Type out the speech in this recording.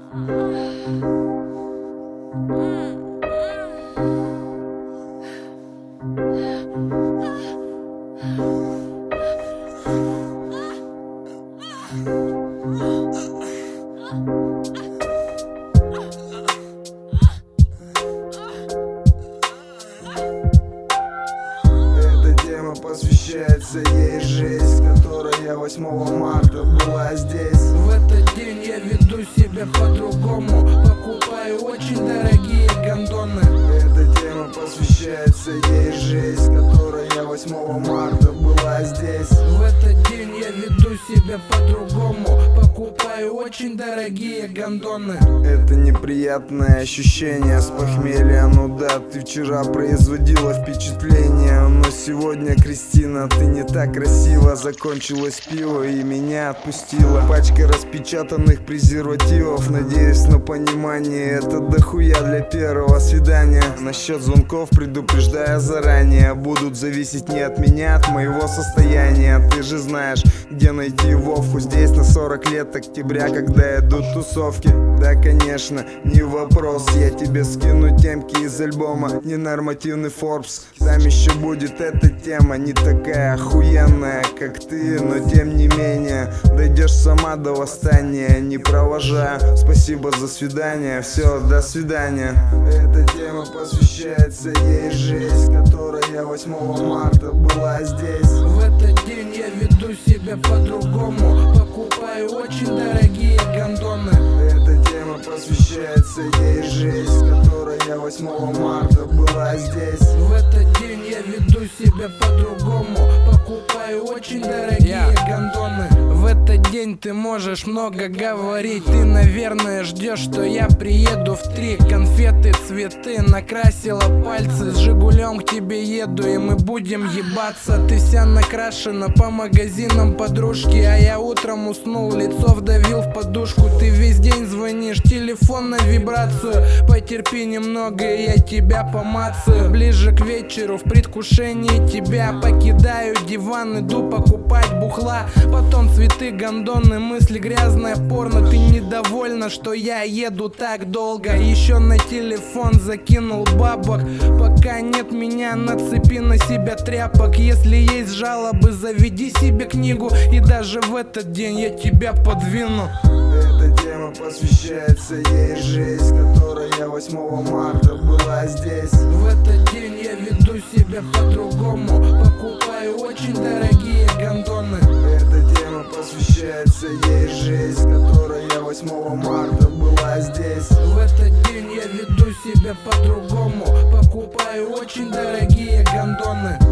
Посвящается ей жизнь, которая 8 марта была здесь. В этот день я веду себя по-другому, покупаю очень дорогие гондоны. Эта тема посвящается ей жизнь, которая 8 марта была здесь. В этот день я веду себя по-другому, покупаю очень дорогие гондоны. Это неприятное ощущение с похмелья. Ну да, ты вчера производила впечатление, но сегодня, Кристина, ты не так красиво. Закончилось пиво и меня отпустила пачка распечатанных презервативов. Надеюсь на понимание, это дохуя для первого свидания. Насчет звонков предупреждаю заранее, будут зависеть не от меня, от моего состояния. Ты же знаешь, где найти Вовку. Здесь на 40 лет октября, когда идут тусовки. Да, конечно, не вопрос, я тебе скину темки из альбома Ненормативный Forbes. Там еще будет эта тема, не такая охуенная, как ты, но тем не менее дойдешь сама до восстания. Не провожаю, спасибо за свидание, все, до свидания. Эта тема посвящается ей жизнь, которая 8 марта была здесь. В этот день я веду себя по-другому, покупаю очень дорогие гондоны. Эта тема посвящается ей жизнь, которая 8 марта была здесь. В этот день я веду себя по-другому, покупаю очень дорогие гондоны. В этот день ты можешь много говорить, ты, наверное, ждешь, что я приеду в 3. Конфеты, цветы, накрасила пальцы, с Жигулем к тебе еду, и мы будем ебаться. Ты вся накрашена по магазинам подружки, а я утром уснул, лицо вдавил в подушку. Ты весь день звонишь, телефон на вибрацию. Потерпи немного, и я тебя помацаю. Ближе к вечеру, в предвкушении тебя покидаю диван, иду покупать бухла. Потом цветы, гондоны, мысли, грязное порно. Ты недовольна, что я еду так долго. Еще на телефон закинул бабок. Пока нет меня, нацепи на себя тряпок. Если есть жалобы, заведи себе книгу, и даже в этот день я тебя подвину. Эта тема посвящается ей жизнь, которая 8 марта была здесь. В этот день я веду себя по-другому, покупаю очень дорогие гондоны. Эта тема посвящается ей жизнь, которая 8 марта была здесь. В этот день я веду себя по-другому, покупаю очень дорогие гондоны.